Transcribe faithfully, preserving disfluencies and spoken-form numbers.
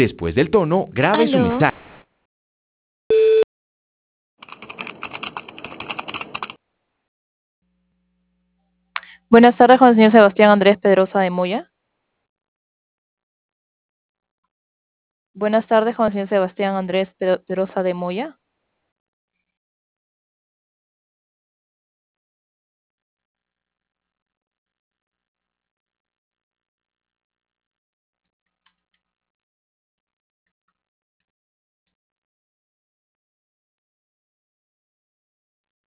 Después del tono, grabe su Aló. mensaje. Buenas tardes con el señor Sebastián Andrés Pedrosa de Moya. Buenas tardes con el señor Sebastián Andrés Pedrosa de Moya.